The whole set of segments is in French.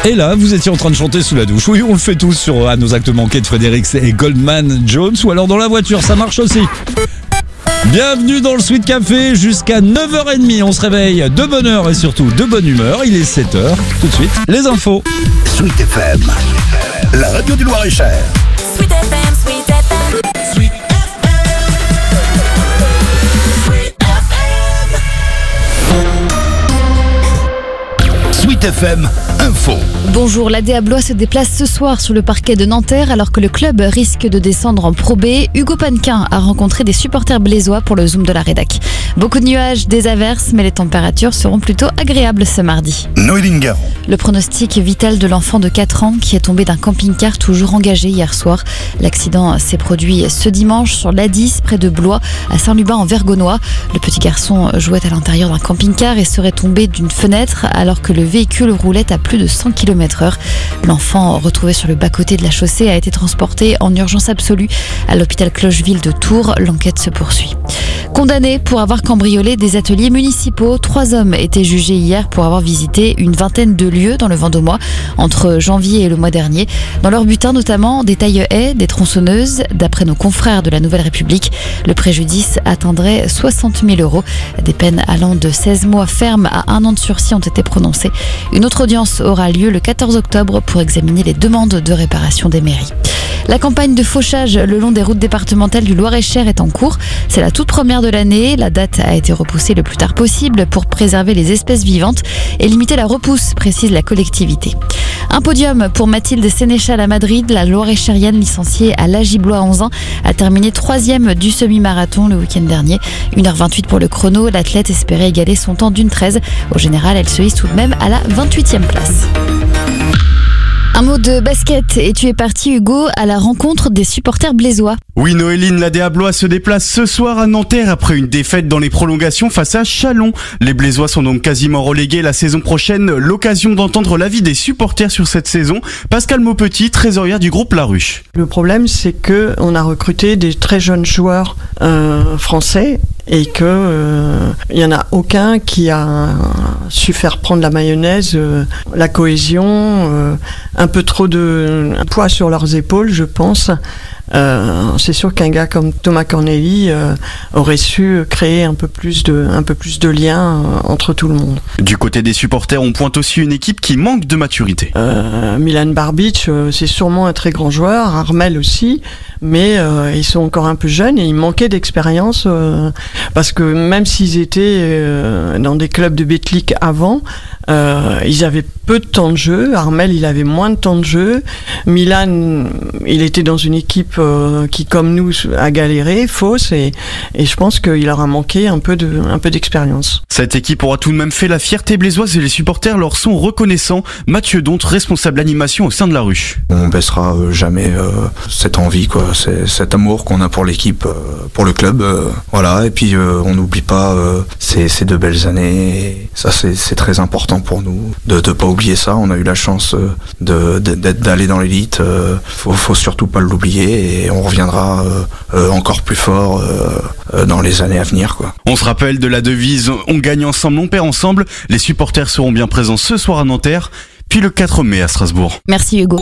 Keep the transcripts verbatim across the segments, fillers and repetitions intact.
Et là, vous étiez en train de chanter sous la douche. Oui, on le fait tous sur à nos actes manqués de Frédéric et Goldman Jones, ou alors dans la voiture, ça marche aussi. Bienvenue dans le Sweet Café, jusqu'à neuf heures trente, on se réveille de bonne heure et surtout de bonne humeur. Il est sept heures, tout de suite, les infos. Sweet F M, la radio du Loir-et-Cher. Sweet F M, Sweet F M, Sweet F M, Sweet F M. Sweet F M, info. Bonjour, l'A D A Blois se déplace ce soir sur le parquet de Nanterre alors que le club risque de descendre en Pro B. Hugo Pannequin a rencontré des supporters blésois pour le Zoom de la rédac. Beaucoup de nuages, des averses, mais les températures seront plutôt agréables ce mardi. Noéline Garon. Le pronostic vital de l'enfant de quatre ans qui est tombé d'un camping-car toujours engagé hier soir. L'accident s'est produit ce dimanche sur l'A dix près de Blois à Saint-Lubin en Vergonois. Le petit garçon jouait à l'intérieur d'un camping-car et serait tombé d'une fenêtre alors que le véhicule roulait à plus de cent kilomètres heure. L'enfant, retrouvé sur le bas-côté de la chaussée, a été transporté en urgence absolue à l'hôpital Clocheville de Tours. L'enquête se poursuit. Condamnés pour avoir cambriolé des ateliers municipaux, trois hommes étaient jugés hier pour avoir visité une vingtaine de lieux dans le Vendômois entre janvier et le mois dernier. Dans leur butin notamment des taille-haies, des tronçonneuses. D'après nos confrères de la Nouvelle République, le préjudice atteindrait soixante mille euros. Des peines allant de seize mois fermes à un an de sursis ont été prononcées. Une autre audience aura lieu le quatorze octobre pour examiner les demandes de réparation des mairies. La campagne de fauchage le long des routes départementales du Loir-et-Cher est en cours. C'est la toute première de l'année. La date a été repoussée le plus tard possible pour préserver les espèces vivantes et limiter la repousse, précise la collectivité. Un podium pour Mathilde Sénéchal à Madrid. La Loir-et-Chérienne licenciée à l'A J Blois-Anzin a terminé troisième du semi-marathon le week-end dernier. une heure vingt-huit pour le chrono. L'athlète espérait égaler son temps d'une treize. Au général, elle se hisse tout de même à la vingt-huitième place. Un mot de basket et tu es parti Hugo à la rencontre des supporters blésois. Oui Noéline, l'A D A Blois se déplace ce soir à Nanterre après une défaite dans les prolongations face à Châlons. Les Blésois sont donc quasiment relégués la saison prochaine. L'occasion d'entendre l'avis des supporters sur cette saison. Pascal Maupetit, trésorière du groupe La Ruche. Le problème c'est que on a recruté des très jeunes joueurs euh, français et que euh, il y en a aucun qui a su faire prendre la mayonnaise, euh, la cohésion, euh, un peu trop de poids sur leurs épaules, je pense. Euh, c'est sûr qu'un gars comme Thomas Corneli euh, aurait su créer un peu plus de, un peu plus de liens euh, entre tout le monde. Du côté des supporters, on pointe aussi une équipe qui manque de maturité. Euh, Milan Barbic, euh, c'est sûrement un très grand joueur, Armel aussi, mais euh, ils sont encore un peu jeunes et ils manquaient d'expérience euh, parce que même s'ils étaient euh, dans des clubs de Betclic avant, euh, ils avaient peu de temps de jeu. Armel, il avait moins de temps de jeu. Milan, il était dans une équipe euh, qui, comme nous, a galéré, fausse, et, et je pense qu'il leur a manqué un peu de, un peu d'expérience. Cette équipe aura tout de même fait la fierté blésoise et les supporters leur sont reconnaissants. Mathieu Donte, responsable animation au sein de La Ruche. On baissera euh, jamais euh, cette envie, quoi, c'est, cet amour qu'on a pour l'équipe, euh, pour le club, euh, voilà. Et puis euh, on n'oublie pas euh, ces, ces deux belles années. Et ça, c'est, c'est très important pour nous de ne pas oublier ça. On a eu la chance euh, de, de, d'aller dans l'élite. Euh, faut, faut surtout pas l'oublier et on reviendra euh, euh, encore plus fort euh, euh, dans les années à venir, quoi. On se rappelle de la devise « On gagne ensemble, on perd ensemble ». Les supporters seront bien présents ce soir à Nanterre, puis le quatre mai à Strasbourg. Merci Hugo.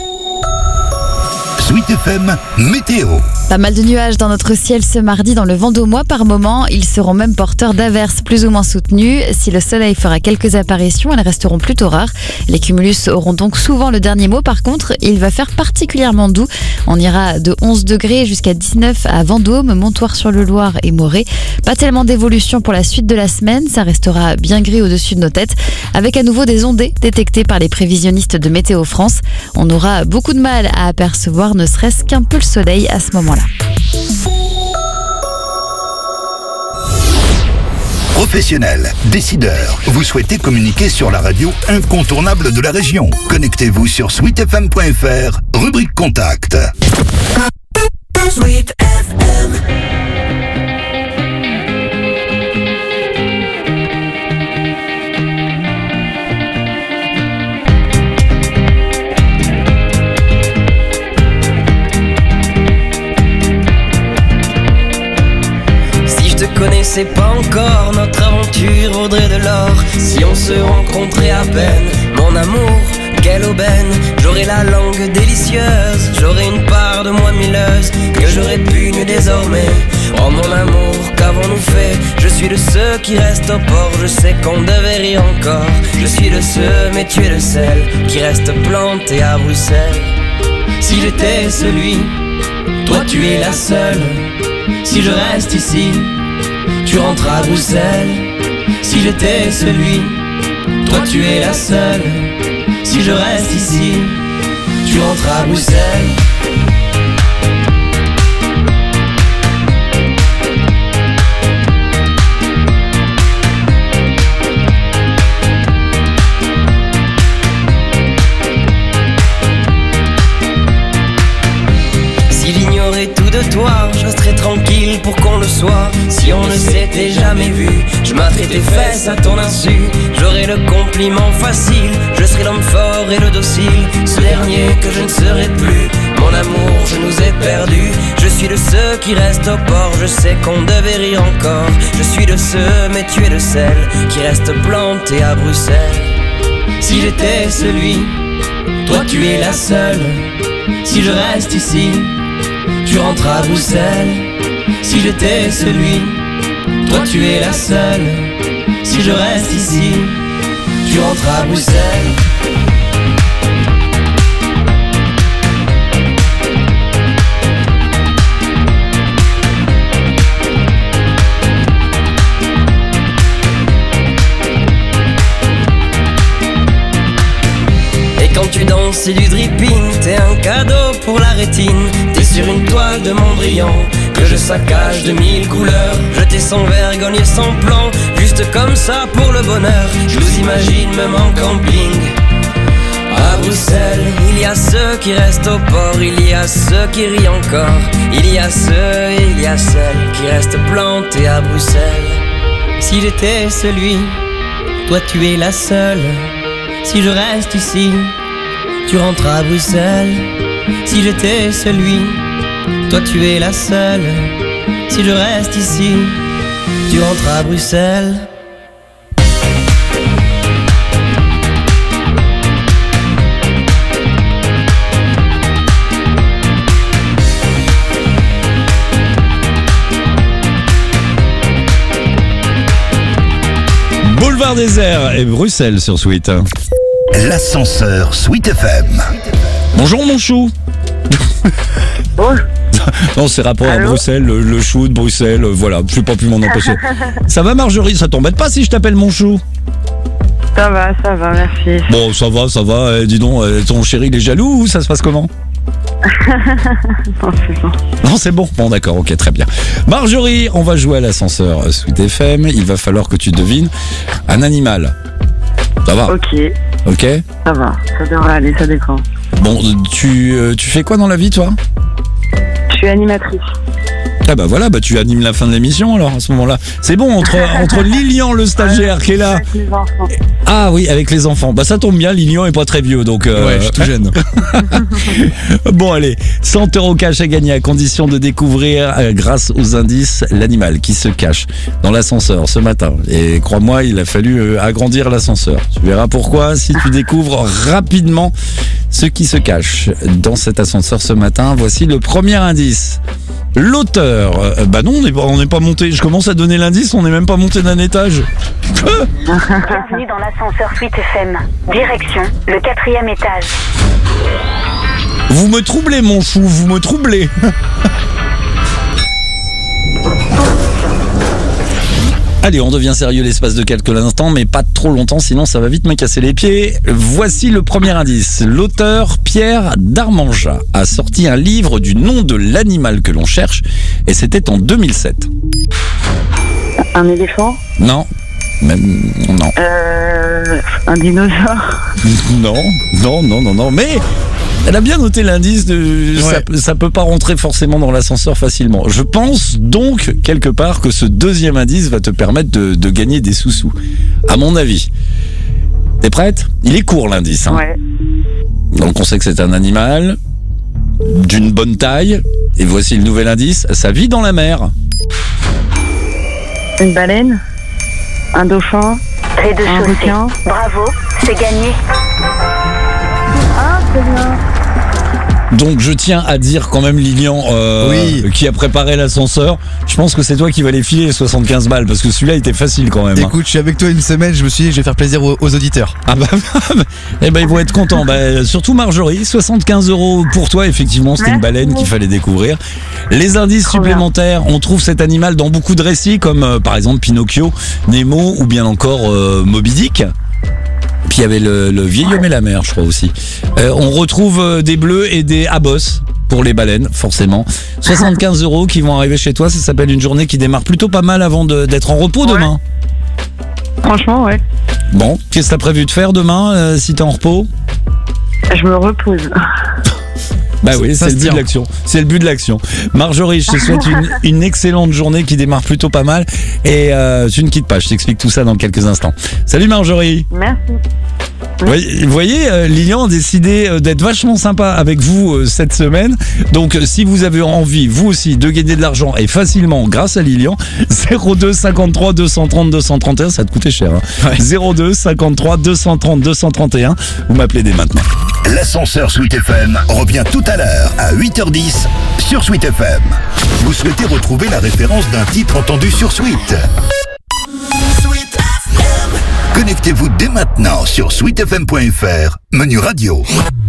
Sweet F M, météo. Pas mal de nuages dans notre ciel ce mardi dans le Vendômois par moment. Ils seront même porteurs d'averses plus ou moins soutenues. Si le soleil fera quelques apparitions, elles resteront plutôt rares. Les cumulus auront donc souvent le dernier mot. Par contre, il va faire particulièrement doux. On ira de onze degrés jusqu'à dix-neuf à Vendôme, Montoire-sur-le-Loir et Morée. Pas tellement d'évolution pour la suite de la semaine. Ça restera bien gris au-dessus de nos têtes, avec à nouveau des ondées détectées par les prévisionnistes de Météo France. On aura beaucoup de mal à apercevoir ne serait-ce qu'un peu le soleil à ce moment-là. Professionnels, décideurs, vous souhaitez communiquer sur la radio incontournable de la région. Connectez-vous sur sweet f m point f r, rubrique contact. Sweet F M. Connaissez pas encore notre aventure vaudrait de l'or si on se rencontrait à peine. Mon mon amour, quelle aubaine. J'aurai la langue délicieuse, j'aurai une part de moi mielleuse que je répugne désormais. Oh mon amour, qu'avons-nous fait? Je suis de ceux qui restent au port, je sais qu'on devait rire encore. Je suis de ceux, mais tu es de celles qui restent plantées à Bruxelles. Si j'étais celui, toi tu es la seule. Si je reste ici, tu rentres à Bruxelles. Si j'étais celui, toi tu es la seule. Si je reste ici, tu rentres à Bruxelles. Tout de toi, je serais tranquille pour qu'on le soit. Si on ne s'était jamais vu, je m'atterais tes fesses à ton insu. J'aurais le compliment facile, je serais l'homme fort et le docile. Ce dernier que je ne serai plus, mon amour, je nous ai perdus. Je suis de ceux qui restent au port, je sais qu'on devait rire encore. Je suis de ceux, mais tu es de celles qui restent plantées à Bruxelles. Si j'étais celui, toi tu es la seule. Si je reste ici, tu rentres à Bruxelles. Si j'étais celui, toi tu es la seule. Si je reste ici, tu rentres à Bruxelles. Quand tu danses, c'est du dripping, t'es un cadeau pour la rétine. T'es sur une toile de Mondrian que je saccage de mille couleurs. Jeter sans vergogne et sans plan, juste comme ça pour le bonheur. Je vous imagine même en camping à Bruxelles. Il y a ceux qui restent au port, il y a ceux qui rient encore. Il y a ceux et il y a celles qui restent plantés à Bruxelles. Si j'étais celui, toi tu es la seule. Si je reste ici, tu rentres à Bruxelles. Si j'étais celui, toi tu es la seule. Si je reste ici, tu rentres à Bruxelles. Boulevard Désert et Bruxelles sur Sweet. L'ascenseur Sweet F M. Bonjour mon chou. Bonjour. Non, c'est rapport Allô à Bruxelles, le, le chou de Bruxelles, euh, voilà, je n'ai pas pu m'en empêcher. Ça va Marjorie, ça t'embête pas si je t'appelle mon chou? Ça va, ça va, merci. Bon, ça va, ça va, eh, dis donc, eh, ton chéri il est jaloux ou ça se passe comment? Non, c'est bon. Non, c'est bon. Bon, d'accord, ok, très bien. Marjorie, on va jouer à l'ascenseur Sweet F M. Il va falloir que tu devines un animal. Ça va? Ok, Ok. ça va, ça devrait aller, ça dépend. Bon, tu, euh, tu fais quoi dans la vie, toi? Je suis animatrice. Ah bah voilà, bah tu animes la fin de l'émission alors à ce moment-là. C'est bon, entre, entre Lilian le stagiaire qui est là. Avec les enfants. Ah oui, avec les enfants. Bah ça tombe bien, Lilian est pas très vieux donc. Euh... Ouais, je suis tout jeune. Bon allez, cent euros cash à gagner à condition de découvrir euh, grâce aux indices l'animal qui se cache dans l'ascenseur ce matin. Et crois-moi, il a fallu euh, agrandir l'ascenseur. Tu verras pourquoi si tu découvres rapidement ce qui se cache dans cet ascenseur ce matin. Voici le premier indice. L'auteur, euh, bah non, on n'est pas, on n'est pas monté. Je commence à donner l'indice, on n'est même pas monté d'un étage. Euh Bienvenue dans l'ascenseur Sweet F M. Direction, le quatrième étage. Vous me troublez, mon chou, vous me troublez. Allez, on devient sérieux l'espace de quelques instants, mais pas trop longtemps, sinon ça va vite me casser les pieds. Voici le premier indice. L'auteur Pierre Darmanjat a sorti un livre du nom de l'animal que l'on cherche, et c'était en deux mille sept. Un éléphant? Non, même non. Euh, un dinosaure? Non, non, non, non, non, mais elle a bien noté l'indice de Ouais. ça, ça peut pas rentrer forcément dans l'ascenseur facilement. Je pense donc quelque part que ce deuxième indice va te permettre de, de gagner des sous-sous. À mon avis. T'es prête? Il est court l'indice. Hein. Ouais. Donc on sait que c'est un animal d'une bonne taille. Et voici le nouvel indice. Ça vit dans la mer. Une baleine? Un dauphin? Rez-de-chaussée. Un requin? Bravo, c'est gagné. Ah, très bien. Donc je tiens à dire quand même Lilian euh, Oui. qui a préparé l'ascenseur, je pense que c'est toi qui vas les filer les soixante-quinze balles parce que celui-là était facile quand même. hein. Écoute, je suis avec toi une semaine, je me suis dit, je vais faire plaisir aux, aux auditeurs. Ah bah, eh ben ils vont être contents. Bah, surtout Marjorie, soixante-quinze euros pour toi. Effectivement, c'était une baleine qu'il fallait découvrir. Les indices Trop supplémentaires, on trouve cet animal dans beaucoup de récits, comme euh, par exemple Pinocchio, Nemo ou bien encore euh, Moby Dick. Puis il y avait le, le vieil homme et la mer, je crois aussi. Euh, on retrouve euh, des bleus et des abos pour les baleines, forcément. soixante-quinze euros qui vont arriver chez toi. Ça s'appelle une journée qui démarre plutôt pas mal avant de- d'être en repos Ouais. demain. Franchement, ouais. Bon, qu'est-ce que t'as prévu de faire demain euh, si t'es en repos? Je me repose. Bah oui, Ça c'est se le but tient. de l'action. C'est le but de l'action. Marjorie, je te souhaite une, une excellente journée qui démarre plutôt pas mal. Et euh, tu ne quittes pas, je t'explique tout ça dans quelques instants. Salut Marjorie. Merci. Oui, vous voyez, euh, Lilian a décidé euh, d'être vachement sympa avec vous euh, cette semaine. Donc euh, si vous avez envie, vous aussi, de gagner de l'argent et facilement grâce à Lilian, zéro deux cinquante-trois deux cent trente deux cent trente et un, ça te coûtait cher. Hein. zéro deux cinquante-trois deux cent trente deux cent trente et un, vous m'appelez dès maintenant. L'ascenseur Sweet F M revient tout à l'heure à huit heures dix sur Sweet F M. Vous souhaitez retrouver la référence d'un titre entendu sur Sweet? Connectez-vous dès maintenant sur sweet f m point f r, menu radio.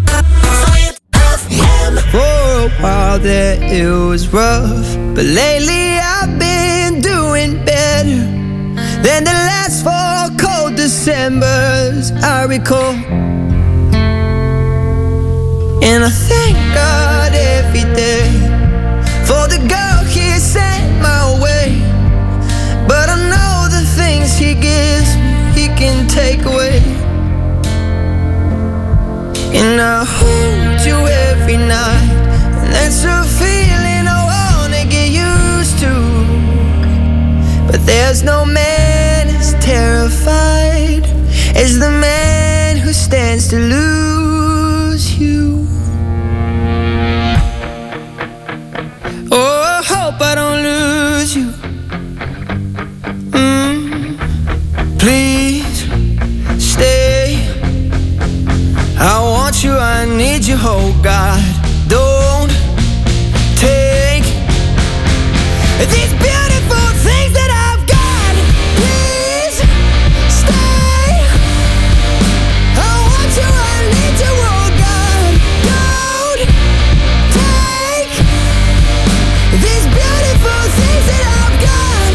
For a while there it was rough, but lately I've been doing better than the last four cold Decembers I recall. And I thank God every day for the girl He sent my way. But I know the things He gives me He can take away. And I hold you every night, and that's a feeling I wanna get used to. But there's no man as terrified as the man who stands to lose you. Oh, I hope I don't lose you. Mm. Please stay. I want you, I need you, oh God. Don't take these beautiful things that I've got. Please stay. I want you, I need you, oh God. Don't take these beautiful things that I've got.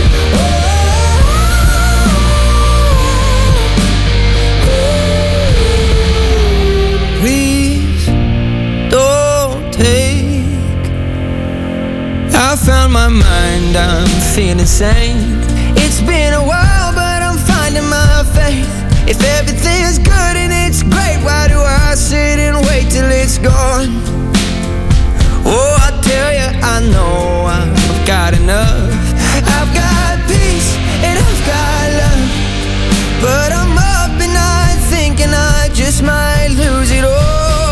Please don't take. I found my mind, I'm feeling sane. It's been a while, but I'm finding my faith. If everything's good and it's great, why do I sit and wait till it's gone? Oh, I tell you, I know I've got enough. I've got peace and I've got love, but I'm up at night thinking I just might lose it all.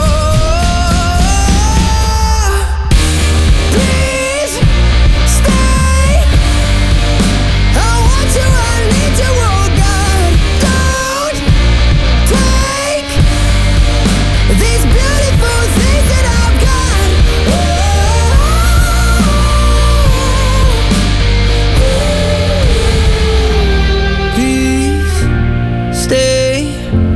Please stay. I want you, I need you, oh God. Don't take these beautiful things that I've got. Please stay.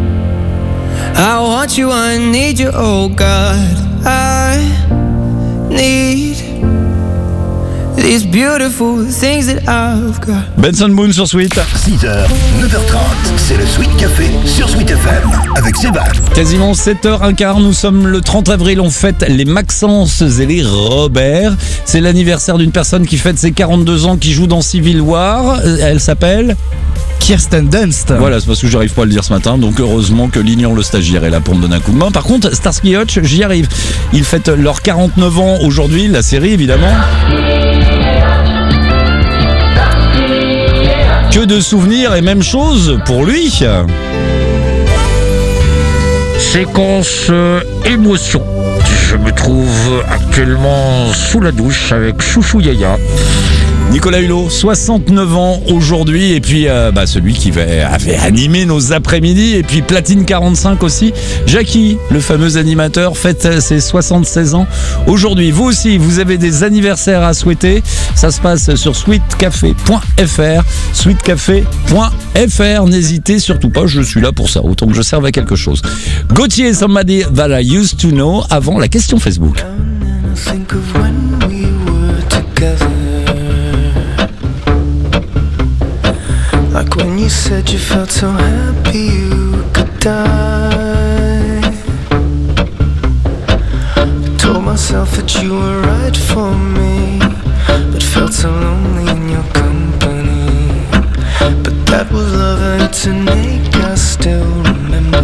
I want you, I need you, oh God. I need these beautiful things that I've got. Benson Moon sur Sweet. six heures, neuf heures trente, c'est le Sweet Café sur Sweet F M avec Sébastien. Quasiment sept heures quinze, nous sommes le trente avril, on fête les Maxence et les Robert. C'est l'anniversaire d'une personne qui fête ses quarante-deux ans, qui joue dans Civil War. Elle s'appelle Kirsten Dunst. Voilà, c'est parce que j'arrive pas à le dire ce matin, donc heureusement que Lignon le stagiaire est là pour me donner un coup de main. Par contre, Starsky et Hutch, j'y arrive. Ils fêtent leurs quarante-neuf ans aujourd'hui, la série évidemment. Que de souvenirs et même chose pour lui. Séquence euh, émotion. Je me trouve actuellement sous la douche avec Chouchou Yaya. Nicolas Hulot, soixante-neuf ans aujourd'hui, et puis euh, bah, celui qui va, avait animé nos après-midi, et puis Platine quarante-cinq aussi. Jackie, le fameux animateur, fête ses soixante-seize ans aujourd'hui. Vous aussi, vous avez des anniversaires à souhaiter. Ça se passe sur sweet café point f r. sweet café point f r. N'hésitez surtout pas, je suis là pour ça, autant que je serve à quelque chose. Gauthier, Somebody That I Used To Know, avant la question Facebook. Like when you said you felt so happy you could die. I told myself that you were right for me, but felt so lonely in your company. But that was love and to make us still remember.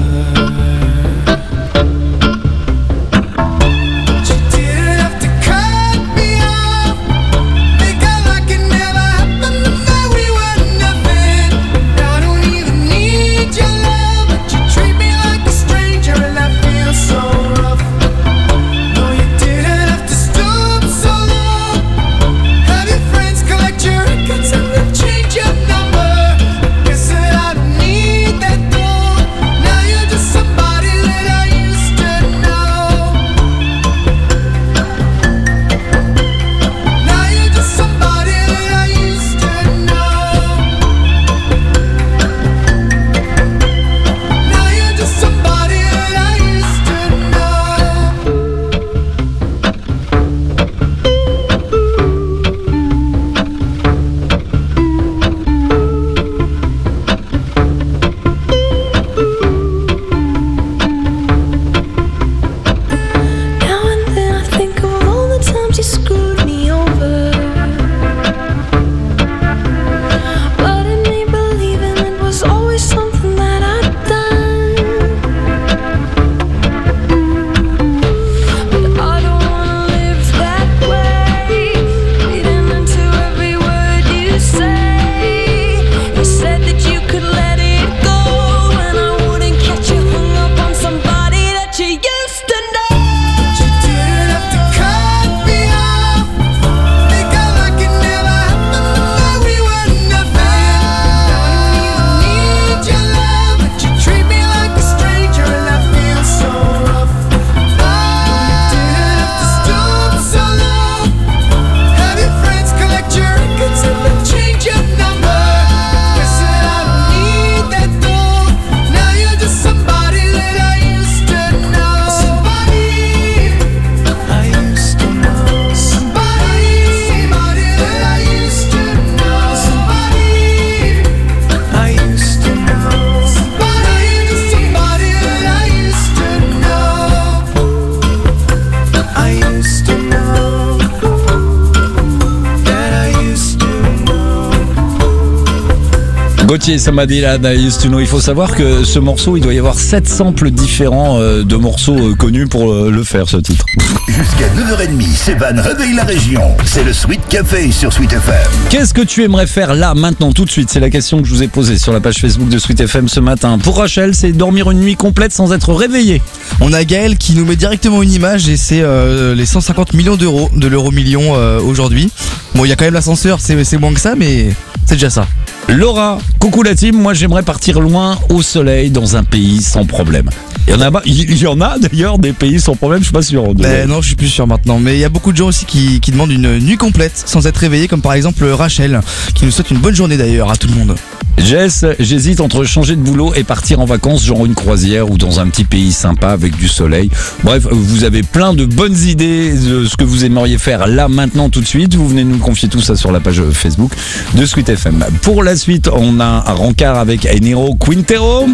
Gauthier, Somebody That I Used To Know. Il faut savoir que ce morceau, il doit y avoir sept samples différents euh, de morceaux euh, connus pour euh, le faire, ce titre. Jusqu'à neuf heures trente, Sévan réveille la région. C'est le Sweet Café sur Sweet F M. Qu'est-ce que tu aimerais faire là, maintenant, tout de suite? C'est la question que je vous ai posée sur la page Facebook de Sweet F M ce matin. Pour Rachel, c'est dormir une nuit complète sans être réveillé. On a Gaël qui nous met directement une image et c'est euh, les cent cinquante millions d'euros de l'euro million euh, aujourd'hui. Bon, il y a quand même l'ascenseur, c'est, c'est moins que ça, mais c'est déjà ça. Laura, coucou la team, moi j'aimerais partir loin au soleil dans un pays sans problème. Il y en a, il y en a d'ailleurs des pays sans problème, je suis pas sûr. Ben non, je suis plus sûr maintenant. Mais il y a beaucoup de gens aussi qui, qui demandent une nuit complète sans être réveillés, comme par exemple Rachel, qui nous souhaite une bonne journée d'ailleurs à tout le monde. Jess, j'hésite entre changer de boulot et partir en vacances, genre une croisière ou dans un petit pays sympa avec du soleil. Bref, vous avez plein de bonnes idées de ce que vous aimeriez faire là, maintenant, tout de suite. Vous venez nous confier tout ça sur la page Facebook de Sweet F M. Pour la suite, on a un rencard avec Enero Quintero.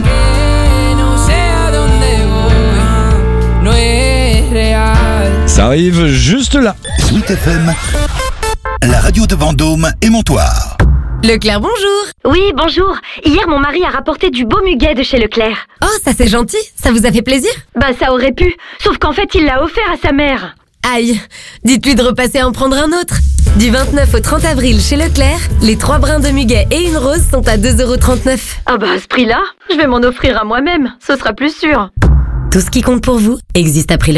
Ça arrive juste là. Sweet F M, la radio de Vendôme et Montoire. Leclerc, bonjour. Oui, bonjour. Hier, mon mari a rapporté du beau muguet de chez Leclerc. Oh, ça c'est gentil. Ça vous a fait plaisir? Bah, ça aurait pu. Sauf qu'en fait, il l'a offert à sa mère. Aïe. Dites-lui de repasser en prendre un autre. Du vingt-neuf au trente avril chez Leclerc, les trois brins de muguet et une rose sont à deux euros trente-neuf. Ah bah, à ce prix-là, je vais m'en offrir à moi-même. Ce sera plus sûr. Tout ce qui compte pour vous existe à prix Leclerc.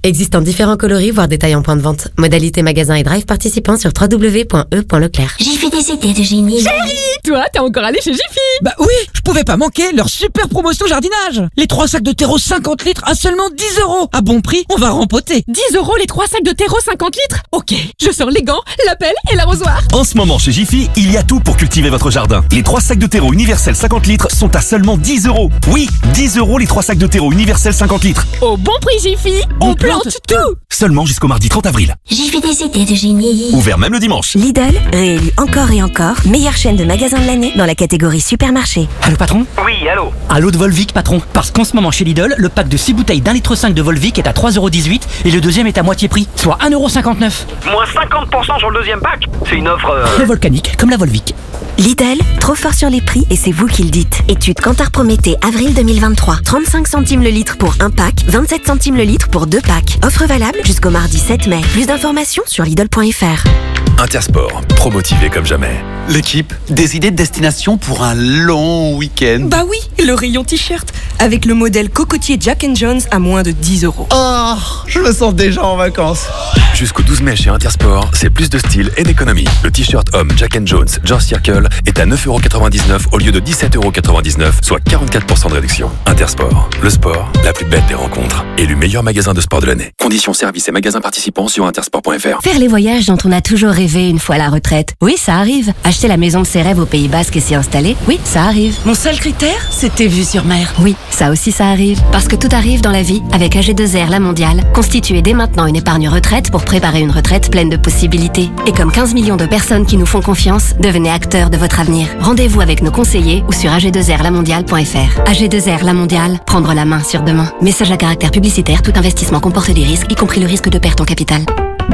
Existant différents coloris, voire détails en point de vente. Modalité magasin et drive participants sur w w w point e point leclerc. J'ai fait des idées de génie. Chérie, toi, t'es encore allé chez Jiffy? Bah oui, je pouvais pas manquer leur super promotion jardinage. Les trois sacs de terreau cinquante litres à seulement dix euros. À bon prix, on va rempoter. dix euros les trois sacs de terreau cinquante litres? Ok, je sors les gants, la pelle et l'arrosoir. En ce moment, chez Jiffy, il y a tout pour cultiver votre jardin. Les trois sacs de terreau universel cinquante litres sont à seulement dix euros. Oui, dix euros les trois sacs de terreau universel cinquante litres. Au bon prix Jiffy, on, on plante, plante tout. Seulement jusqu'au mardi trente avril. J'ai fait des idées de génie. Ouvert même le dimanche. Lidl, réélu encore et encore, meilleure chaîne de magasins de l'année dans la catégorie supermarché. Allô patron? Oui, allô. Allô de Volvic patron. Parce qu'en ce moment chez Lidl, le pack de six bouteilles d'un litre cinq de Volvic est à trois euros dix-huit et le deuxième est à moitié prix, soit un euro cinquante-neuf. Moins cinquante pour cent sur le deuxième pack. C'est une offre... Euh... volcanique, comme la Volvic. Lidl, trop fort sur les prix et c'est vous qui le dites. Étude Kantar Prométhée, avril deux mille vingt-trois. trente-cinq centimes le litre pour un pack, vingt-sept centimes le litre pour deux packs. Offre valable jusqu'au mardi sept mai. Plus d'informations sur Lidl point f r. Intersport, promotivé comme jamais. L'équipe, des idées de destination pour un long week-end? Bah oui, le rayon t-shirt, avec le modèle cocotier Jack and Jones à moins de dix euros. Oh, je me sens déjà en vacances. Jusqu'au douze mai chez Intersport, c'est plus de style et d'économie. Le t-shirt homme Jack and Jones George Circle est à neuf euros quatre-vingt-dix-neuf au lieu de dix-sept euros quatre-vingt-dix-neuf, soit quarante-quatre pour cent de réduction. Intersport, le sport, la plus belle des rencontres. Élu meilleur magasin de sport de l'année. Conditions, services et magasins participants sur intersport point f r. Faire les voyages dont on a toujours rêvé une fois à la retraite. Oui, ça arrive. Acheter la maison de ses rêves au Pays Basque et s'y installer. Oui, ça arrive. Mon seul critère, c'était vue sur mer. Oui, ça aussi ça arrive. Parce que tout arrive dans la vie avec A G deux R La Mondiale. Constituez dès maintenant une épargne retraite pour préparer une retraite pleine de possibilités. Et comme quinze millions de personnes qui nous font confiance, devenez acteurs de votre avenir. Rendez-vous avec nos conseillers ou sur a g deux r la mondiale point f r. A G deux R La Mondiale, prendre la main sur demain. Message à caractère publicitaire, tout investissement comporte des risques, y compris le risque de perte en capital.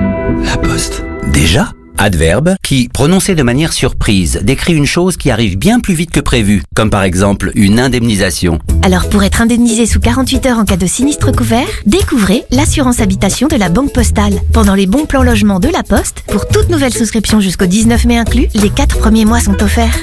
La Poste. Déjà? Adverbe qui, prononcé de manière surprise, décrit une chose qui arrive bien plus vite que prévu, comme par exemple une indemnisation. Alors pour être indemnisé sous quarante-huit heures en cas de sinistre couvert, découvrez l'assurance habitation de la Banque Postale. Pendant les bons plans logement de la Poste, pour toute nouvelle souscription jusqu'au dix-neuf mai inclus, les quatre premiers mois sont offerts.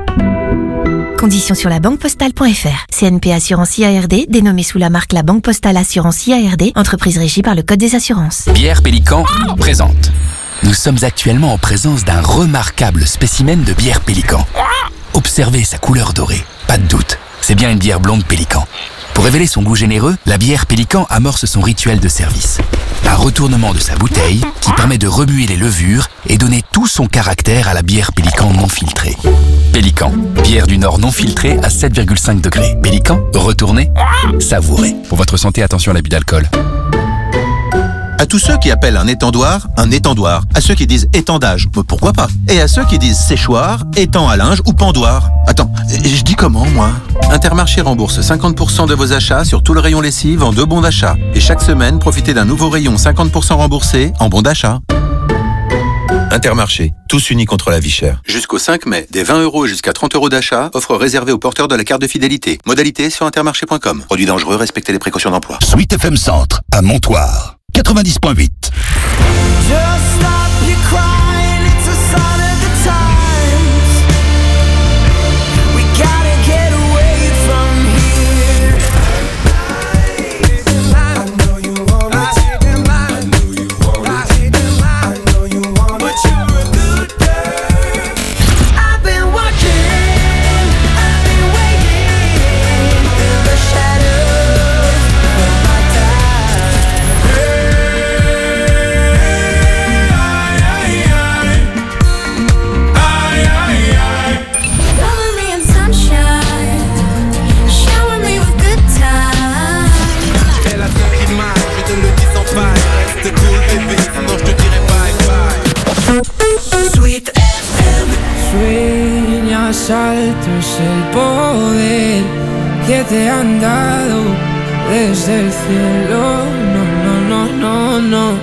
Conditions sur la banque postale point f r. C N P Assurance I A R D, dénommée sous la marque La Banque Postale Assurance I A R D, entreprise régie par le Code des assurances. Bière Pélican présente. Nous sommes actuellement en présence d'un remarquable spécimen de bière Pélican. Observez sa couleur dorée, pas de doute, c'est bien une bière blonde Pélican. Pour révéler son goût généreux, la bière Pélican amorce son rituel de service. Un retournement de sa bouteille qui permet de remuer les levures et donner tout son caractère à la bière Pélican non filtrée. Pélican, bière du Nord non filtrée à sept virgule cinq degrés. Pélican, retournez, savourez. Pour votre santé, attention à l'abus d'alcool. À tous ceux qui appellent un étendoir, un étendoir. À ceux qui disent étendage, pourquoi pas. Et à ceux qui disent séchoir, étend à linge ou pendoir. Attends, je dis comment, moi? Intermarché rembourse cinquante pour cent de vos achats sur tout le rayon lessive en deux bons d'achat. Et chaque semaine, profitez d'un nouveau rayon cinquante pour cent remboursé en bons d'achat. Intermarché, tous unis contre la vie chère. Jusqu'au cinq mai, des vingt euros jusqu'à trente euros d'achat, offre réservée aux porteurs de la carte de fidélité. Modalité sur intermarché point com. Produit dangereux, respectez les précautions d'emploi. Sweet F M Centre, à Montoire, quatre-vingt-dix point huit. Sueñas alto es el poder que te han dado desde el cielo. No, no, no, no, no.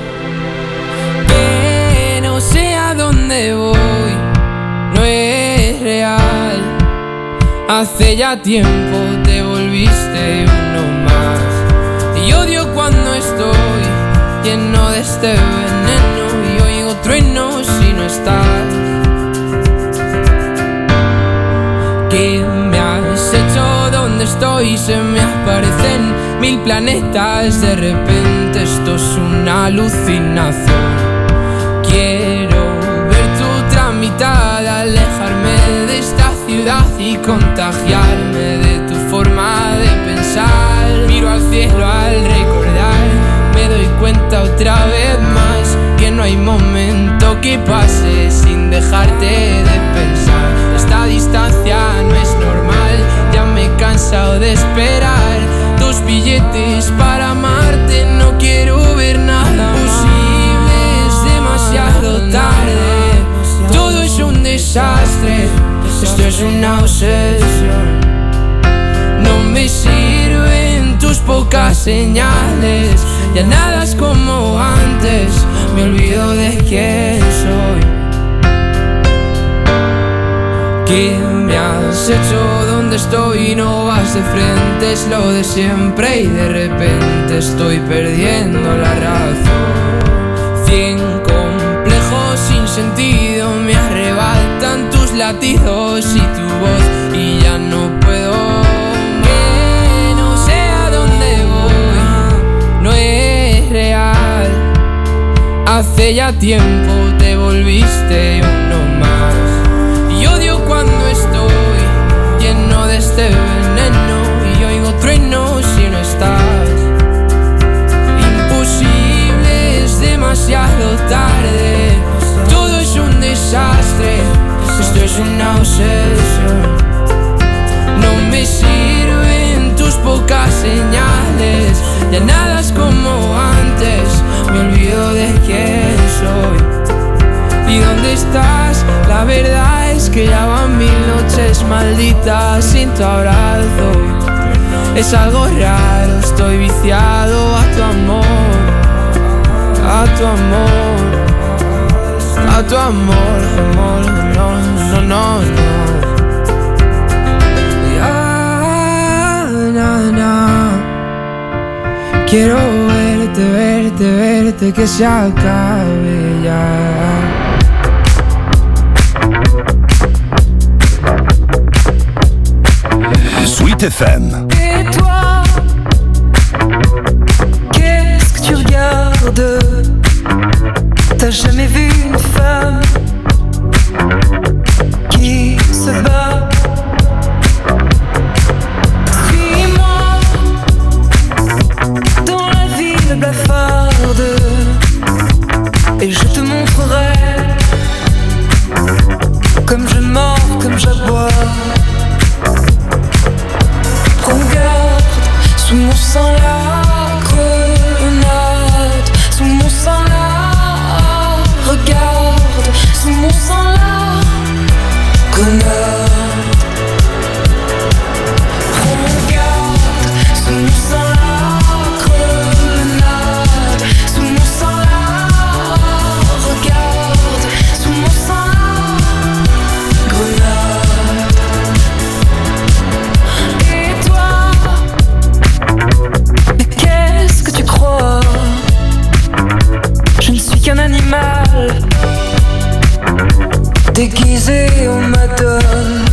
Que no sé a dónde voy, no es real. Hace ya tiempo te volviste uno más. Y odio cuando estoy lleno de este veneno y oigo truenos si no estás. ¿Qué me has hecho? ¿Dónde estoy? y se me aparecen mil planetas. De repente esto es una alucinación. Quiero ver tu tramitada, alejarme de esta ciudad y contagiarme de tu forma de pensar. Miro al cielo al recordar, me doy cuenta otra vez más que no hay momento que pase sin dejarte de pensar. Esta distancia no es normal, ya me he cansado de esperar. Dos billetes para amarte, no quiero ver nada posible, es demasiado tarde. Todo es un desastre, esto es una obsesión. No me sirven tus pocas señales, ya nada es como antes, me olvido de quién soy. ¿Qué me has hecho? ¿Dónde estoy? No vas de frente, es lo de siempre y de repente estoy perdiendo la razón. Cien complejos sin sentido me arrebatan tus latidos y tu voz y ya no puedo. Que no sé a dónde voy, no es real. Hace ya tiempo te volviste uno más. Y odio cuando estoy lleno de este veneno y oigo truenos si no estás. Imposible, es demasiado tarde. Todo es un desastre, esto es una obsesión. No me sirven tus pocas señales, ya nada es como antes, me olvido de quién soy. ¿Y dónde estás? La verdad es que ya van mil noches malditas sin tu abrazo. Es algo raro, estoy viciado a tu amor, a tu amor, a tu amor, amor, no, no, no, no. Ya, na, na. Quiero verte, verte, verte, que se acabe ya. Sweet F M. Et toi, qu'est-ce que tu regardes? T'as jamais vu une femme qui se bat? Suis-moi dans la ville blafarde et je te montrerai comme je mords, comme j'aboie. Regarde, sous mon sang la grenade, sous mon sang la. Regarde, sous mon sang la grenade. Regarde, sous mon sang la grenade, sous mon sang la. Regarde, sous mon sang la grenade. Qu'est-ce que tu crois? Je ne suis qu'un animal déguisé en madone.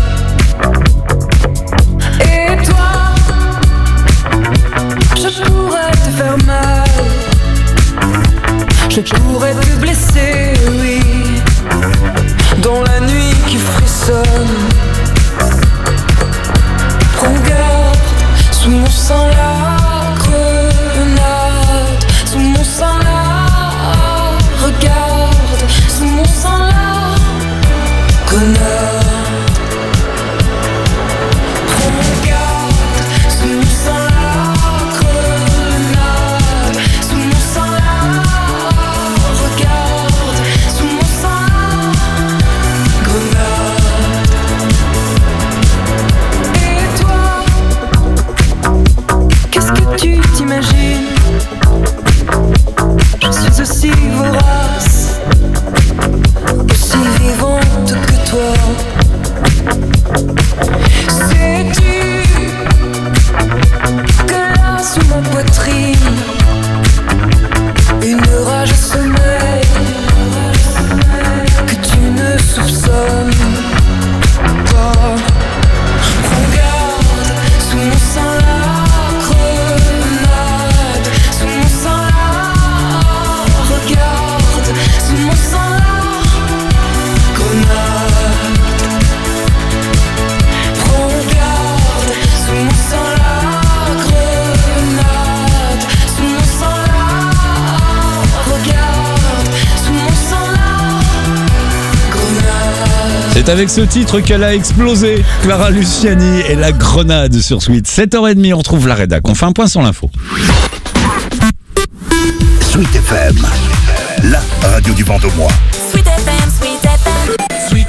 Et toi, je pourrais te faire mal, je pourrais te blesser, oui, dans la nuit qui frissonne. Regarde, sous mon sang la grenade, sous mon sang la. Regarde, sous mon sang la grenade. Regarde, sous mon sang la grenade, sous mon sang la. Regarde, sous mon sang la grenade. Et toi, qu'est-ce que tu t'imagines? Je suis aussi vorace, aussi vivante que toi. Sais-tu que là sous ma poitrine, une rage sommeille que tu ne soupçonnes pas. Regarde, sous mon sang C'est avec ce titre qu'elle a explosé. Clara Luciani et la grenade sur Sweet. sept heures trente, on retrouve la rédac. On fait un point sur l'info. Sweet F M, la radio du Vendomois. Sweet F M, Sweet F M. Sweet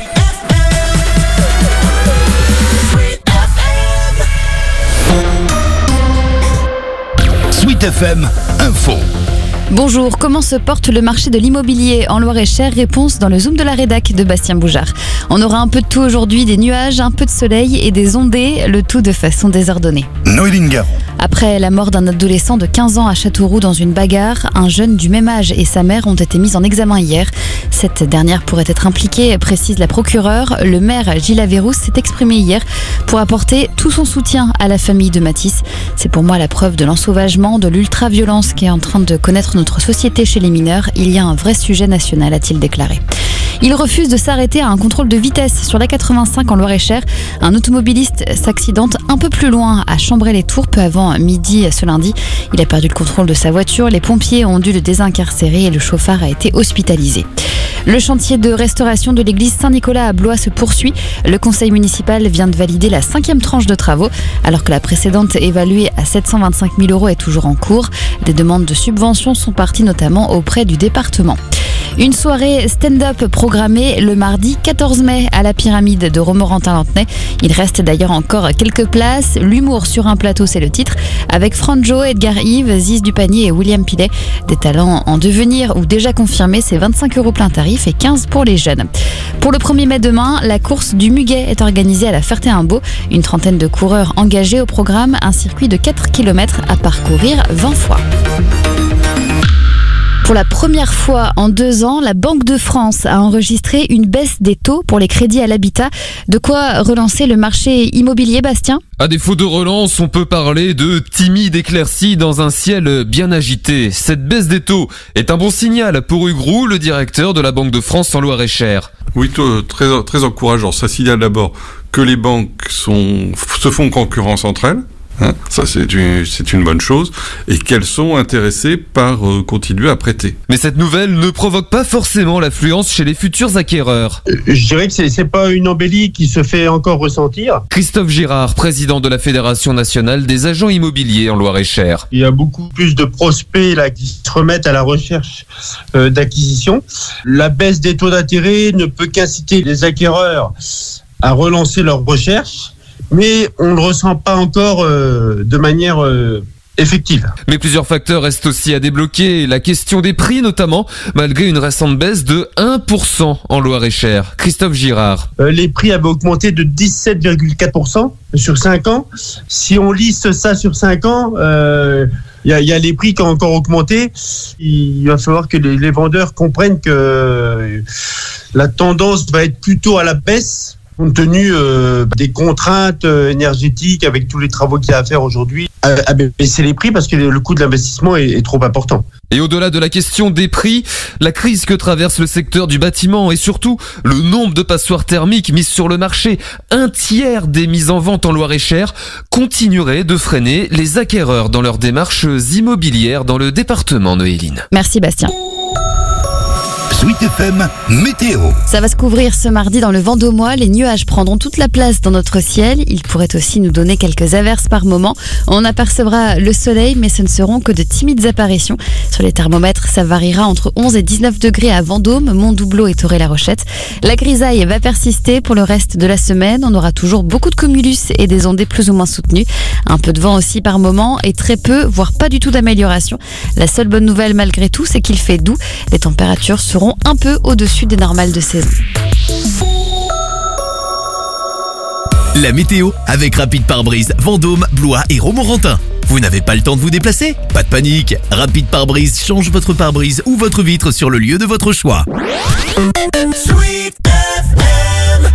Sweet F M, info. Bonjour, comment se porte le marché de l'immobilier en Loir-et-Cher? Réponse dans le Zoom de la rédac de Bastien Boujard. On aura un peu de tout aujourd'hui, des nuages, un peu de soleil et des ondées, le tout de façon désordonnée. Noéline Garon. Après la mort d'un adolescent de quinze ans à Châteauroux dans une bagarre, un jeune du même âge et sa mère ont été mis en examen hier. Cette dernière pourrait être impliquée, précise la procureure. Le maire Gilles Averrousse s'est exprimé hier pour apporter tout son soutien à la famille de Mathis. C'est pour moi la preuve de l'ensauvagement, de l'ultra-violence qui est en train de connaître notre société chez les mineurs. Il y a un vrai sujet national, a-t-il déclaré. Il refuse de s'arrêter à un contrôle de vitesse sur la quatre-vingt-cinq en Loir-et-Cher. Un automobiliste s'accidente un peu plus loin à Chambray-les-Tours peu avant midi ce lundi. Il a perdu le contrôle de sa voiture. Les pompiers ont dû le désincarcérer et le chauffard a été hospitalisé. Le chantier de restauration de l'église Saint-Nicolas à Blois se poursuit. Le conseil municipal vient de valider la cinquième tranche de travaux, alors que la précédente, évaluée à sept cent vingt-cinq mille euros, est toujours en cours. Des demandes de subventions sont parties notamment auprès du département. Une soirée stand-up programmée le mardi quatorze mai à la Pyramide de Romorantin-Lanthenay. Il reste d'ailleurs encore quelques places. L'humour sur un plateau, c'est le titre. Avec Franjo, Edgar Yves, Ziz Dupanier et William Pilet. Des talents en devenir ou déjà confirmés, c'est vingt-cinq euros plein tarif et quinze pour les jeunes. Pour le premier mai demain, la course du Muguet est organisée à la Ferté-Imbaud. Une trentaine de coureurs engagés au programme. Un circuit de quatre kilomètres à parcourir vingt fois. Pour la première fois en deux ans, la Banque de France a enregistré une baisse des taux pour les crédits à l'habitat. De quoi relancer le marché immobilier, Bastien ? À défaut de relance, on peut parler de timide éclaircie dans un ciel bien agité. Cette baisse des taux est un bon signal pour Hugues Roux, le directeur de la Banque de France en Loir-et-Cher. Oui, très, très encourageant. Ça signale d'abord que les banques sont, se font concurrence entre elles. Hein, ça c'est une, c'est une bonne chose, et qu'elles sont intéressées par euh, continuer à prêter. Mais cette nouvelle ne provoque pas forcément l'affluence chez les futurs acquéreurs. Euh, je dirais que c'est, c'est pas une embellie qui se fait encore ressentir. Christophe Girard, président de la Fédération nationale des agents immobiliers en Loir-et-Cher. Il y a beaucoup plus de prospects là qui se remettent à la recherche euh, d'acquisition. La baisse des taux d'intérêt ne peut qu'inciter les acquéreurs à relancer leurs recherches. Mais on ne le ressent pas encore euh, de manière euh, effective. Mais plusieurs facteurs restent aussi à débloquer. La question des prix notamment, malgré une récente baisse de un pour cent en Loir-et-Cher. Christophe Girard. Euh, les prix avaient augmenté de dix-sept virgule quatre pour cent sur cinq ans. Si on lisse ça sur cinq ans, il euh, y, y a les prix qui ont encore augmenté. Il va falloir que les, les vendeurs comprennent que euh, la tendance va être plutôt à la baisse, compte tenu euh, des contraintes euh, énergétiques avec tous les travaux qu'il y a à faire aujourd'hui, à, à baisser les prix parce que le coût de l'investissement est, est trop important. Et au-delà de la question des prix, la crise que traverse le secteur du bâtiment et surtout le nombre de passoires thermiques mises sur le marché, un tiers des mises en vente en Loir-et-Cher, continuerait de freiner les acquéreurs dans leurs démarches immobilières dans le département, Noéline. Merci Bastien. Sweet F M, météo. Ça va se couvrir ce mardi dans le Vendomois. Les nuages prendront toute la place dans notre ciel. Ils pourraient aussi nous donner quelques averses par moment. On apercevra le soleil, mais ce ne seront que de timides apparitions. Sur les thermomètres, ça variera entre onze et dix-neuf degrés à Vendôme, Mont-Doubleau et Toré-la-Rochette. La grisaille va persister pour le reste de la semaine. On aura toujours beaucoup de cumulus et des ondées plus ou moins soutenues. Un peu de vent aussi par moment et très peu, voire pas du tout d'amélioration. La seule bonne nouvelle malgré tout, c'est qu'il fait doux. Les températures seront un peu au-dessus des normales de saison. La météo avec Rapide Pare-Brise, Vendôme, Blois et Romorantin. Vous n'avez pas le temps de vous déplacer ? Pas de panique. Rapide Pare-Brise change votre pare-brise ou votre vitre sur le lieu de votre choix. Sweet F M.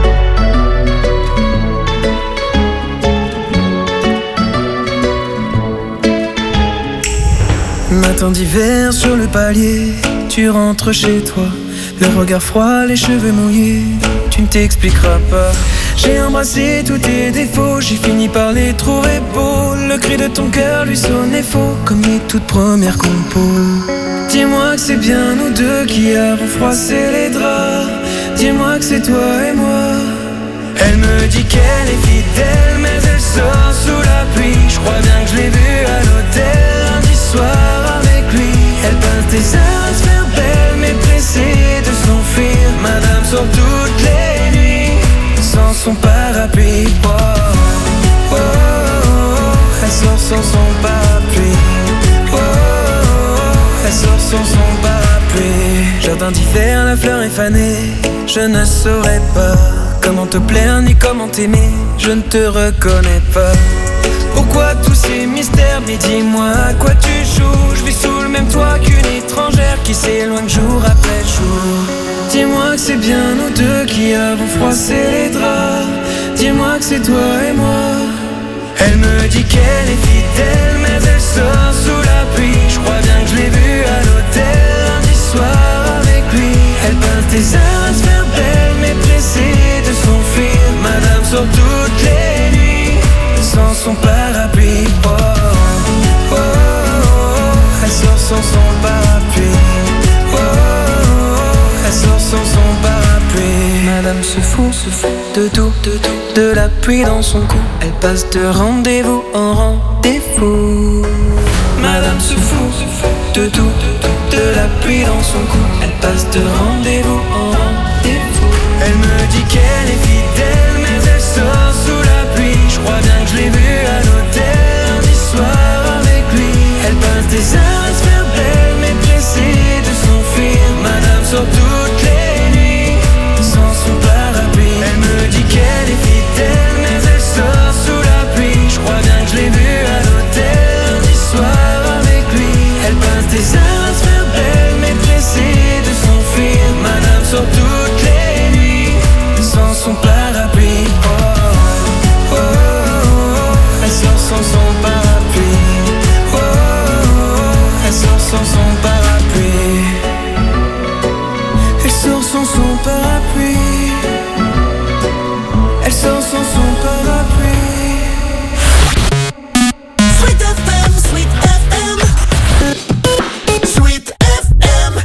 Matin d'hiver sur le palier, tu rentres chez toi, le regard froid, les cheveux mouillés, tu ne t'expliqueras pas. J'ai embrassé tous tes défauts, j'ai fini par les trouver beaux. Le cri de ton cœur lui sonnait faux, comme les toutes premières compos. Dis-moi que c'est bien nous deux qui avons froissé les draps. dis-moi que c'est toi et moi. Elle me dit qu'elle est fidèle, mais elle sort sous la pluie. Je crois bien que je l'ai vue à l'hôtel lundi soir avec lui. Elle passe des heures à se faire belle, mais pressée de s'enfuir. Madame sort toutes les nuits sans son parapluie. Oh, oh, oh, oh, elle sort sans son parapluie. Oh, oh, oh, elle sort sans son parapluie. Jardin d'hiver, la fleur est fanée. Je ne saurais pas comment te plaire ni comment t'aimer. Je ne te reconnais pas. Pourquoi tous ces mystères? Mais dis-moi à quoi tu joues. Je vis sous le même toit qu'une étrangère qui s'éloigne jour après jour. Dis-moi que c'est bien nous deux qui avons froissé les draps. Dis-moi que c'est toi et moi. Elle me dit qu'elle est fidèle, mais elle sort sous la pluie. Je crois bien que je l'ai vue à l'hôtel lundi soir avec lui. Elle passe des heures à se faire belle, mais pressée de s'enfuir. Madame sort toutes les nuits sans son parapluie. Oh, oh, oh, oh, elle sort sans son parapluie. Oh, oh, oh, elle sort sans son parapluie. Madame se fout, se fout de tout, de tout, de la pluie dans son cou. Elle passe de rendez-vous en rendez-vous. Madame se fout, se fout de tout, de tout, de la pluie dans son cou. Elle passe de rendez-vous en rendez-vous. Elle me dit qu'elle est fidèle, mais elle sort sous la pluie. Je crois bien que je l'ai vue à l'hôtel lundi soir avec lui. Elle passe des heures à se faire belle, mais pressée de s'enfuir. Madame sort toutes les nuits sans son parapluie. Elle me dit qu'elle est fidèle, mais elle sort sous la pluie. Je crois bien que je l'ai vue à l'hôtel lundi soir avec lui. Elle passe des heures à se faire belle, mais pressée de s'enfuir. Madame sort toutes les nuits sans son parapluie. Oh, oh, oh, oh, elle sort sans son parapluie. Oh, oh, oh, elle sort sans son parapluie. Elle sort sans son parapluie. Elle sort sans son parapluie. Sweet F M, Sweet F M, Sweet F M.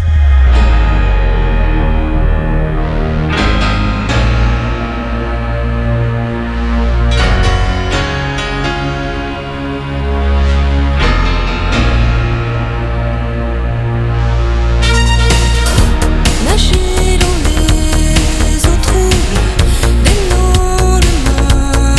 Nager dans les eaux troubles, des mots de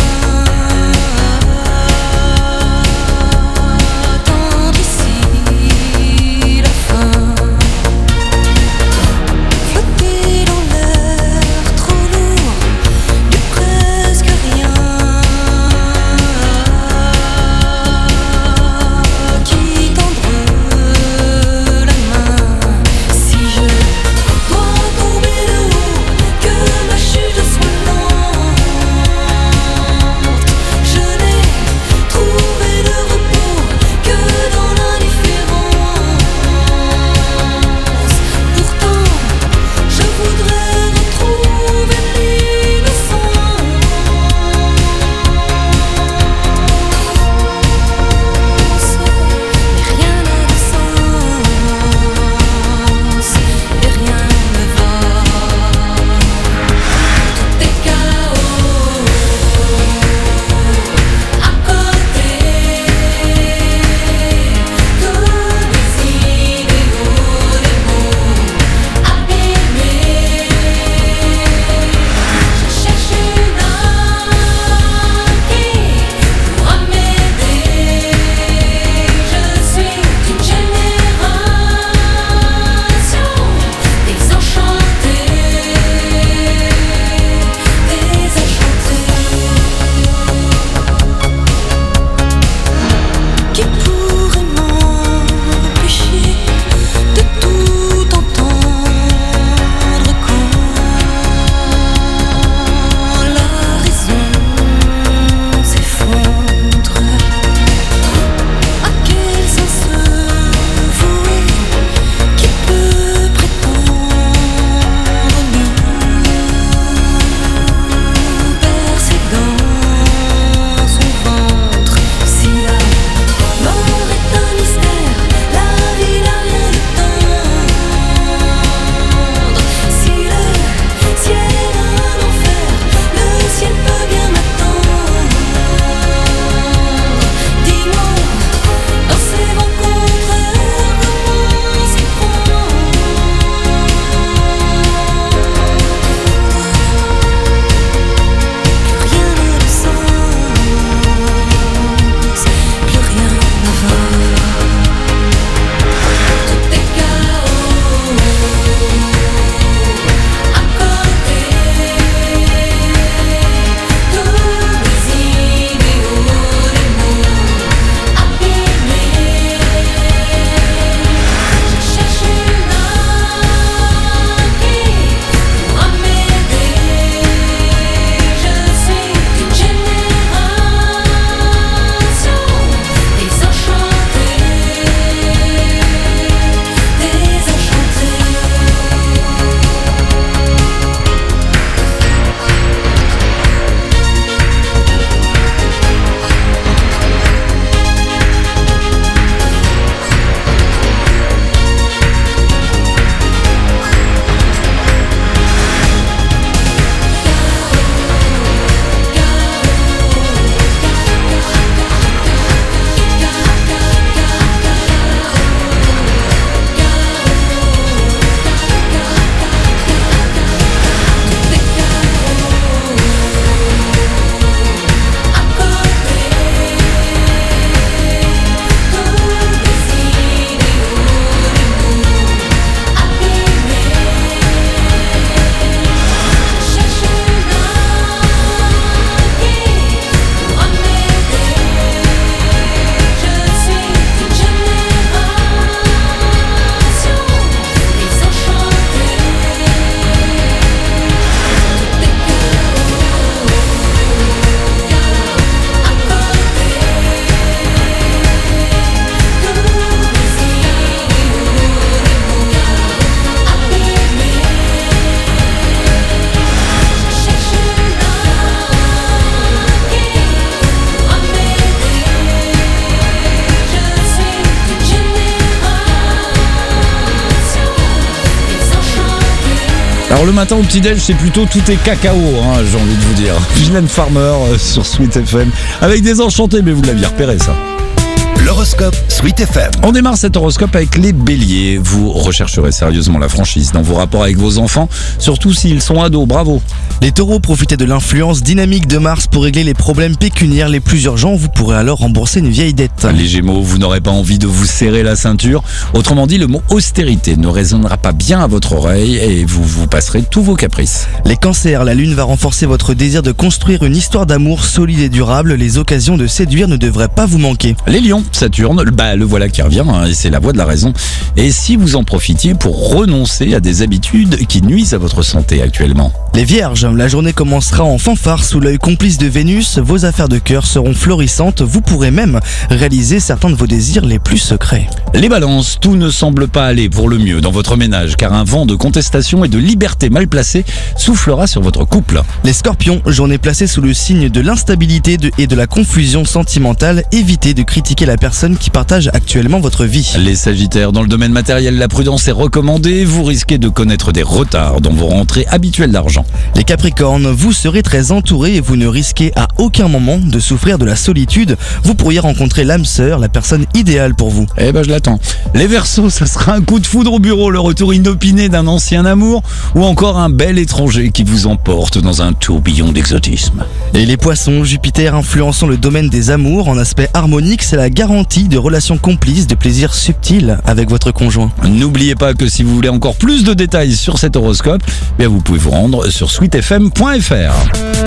Alors le matin au petit-déj, c'est plutôt tout est cacao, hein, j'ai envie de vous dire. Vilaine Farmer euh, sur Sweet F M, avec des enchantés, mais vous l'aviez repéré ça. L'horoscope Sweet F M. On démarre cet horoscope avec les béliers. Vous rechercherez sérieusement la franchise dans vos rapports avec vos enfants, surtout s'ils sont ados, bravo. Les taureaux, profitez de l'influence dynamique de Mars pour régler les problèmes pécuniaires les plus urgents. Vous pourrez alors rembourser une vieille dette. Les gémeaux, vous n'aurez pas envie de vous serrer la ceinture. Autrement dit, le mot austérité ne résonnera pas bien à votre oreille et vous vous passerez tous vos caprices. Les cancers, la lune va renforcer votre désir de construire une histoire d'amour solide et durable. Les occasions de séduire ne devraient pas vous manquer. Les lions, Saturne, bah, le voilà qui revient, hein, et c'est la voie de la raison. Et si vous en profitiez pour renoncer à des habitudes qui nuisent à votre santé actuellement. Les vierges, la journée commencera en fanfare sous l'œil complice de Vénus. Vos affaires de cœur seront florissantes. Vous pourrez même réaliser certains de vos désirs les plus secrets. Les balances, tout ne semble pas aller pour le mieux dans votre ménage, car un vent de contestation et de liberté mal placé soufflera sur votre couple. Les scorpions, journée placée sous le signe de l'instabilité de- et de la confusion sentimentale. Évitez de critiquer la personne qui partage actuellement votre vie. Les sagittaires, dans le domaine matériel, la prudence est recommandée. Vous risquez de connaître des retards dans vos rentrées habituelles d'argent. Les capricornes, vous serez très entourés et vous ne risquez à aucun moment de souffrir de la solitude. Vous pourriez rencontrer l'âme sœur, la personne idéale pour vous. Eh ben je l'attends. Les Verseaux, ça sera un coup de foudre au bureau, le retour inopiné d'un ancien amour ou encore un bel étranger qui vous emporte dans un tourbillon d'exotisme. Et les poissons, Jupiter influençant le domaine des amours en aspect harmonique, c'est la garantie de relations complices, de plaisirs subtils avec votre conjoint. N'oubliez pas que si vous voulez encore plus de détails sur cet horoscope, eh bien vous pouvez vous rendre sur sweet f m point f r.